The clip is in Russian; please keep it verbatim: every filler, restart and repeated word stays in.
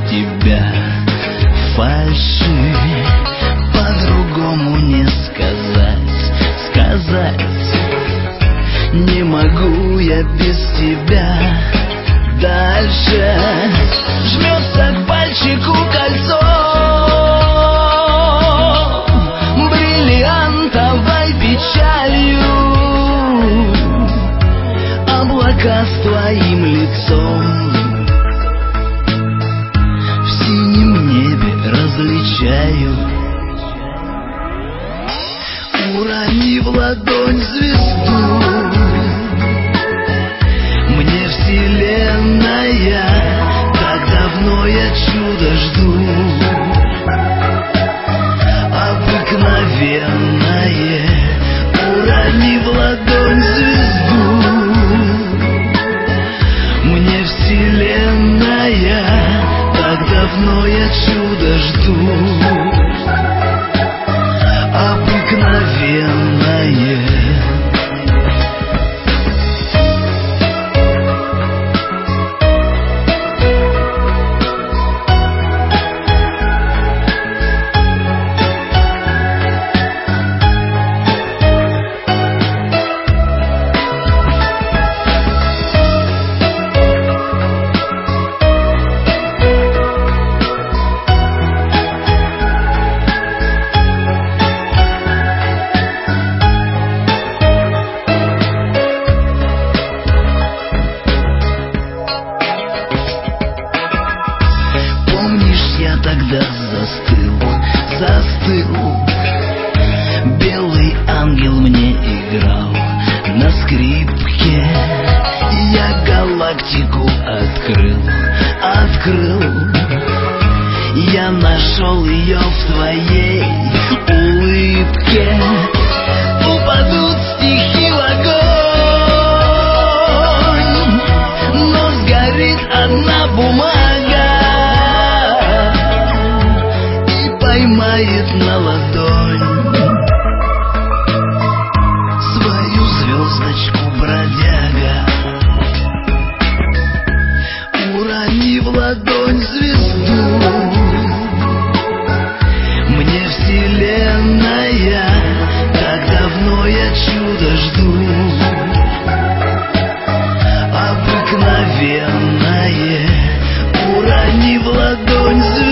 тебя фальши, по-другому не сказать, сказать. Не могу я без тебя дальше. Жмется к пальчику кольцо бриллиантовой печалью, облака с твоим лицом в синем небе различаю. Урони в ладонь звезду, мне вселенная, так давно я чудо жду. Обыкновенное, урони в ладонь звезду, мне вселенная, так давно я чудо жду. Обыкновенное. Тогда застыл, застыл. Белый ангел мне играл на скрипке, я галактику открыл, открыл. Я нашел ее в твоей улыбке. Упадут стихи в огонь, но сгорит одна бумага, поймает на ладонь свою звездочку бродяга. Урони в ладонь звезду, мне вселенная, так давно я чудо жду. Обыкновенное, урони в ладонь звезду,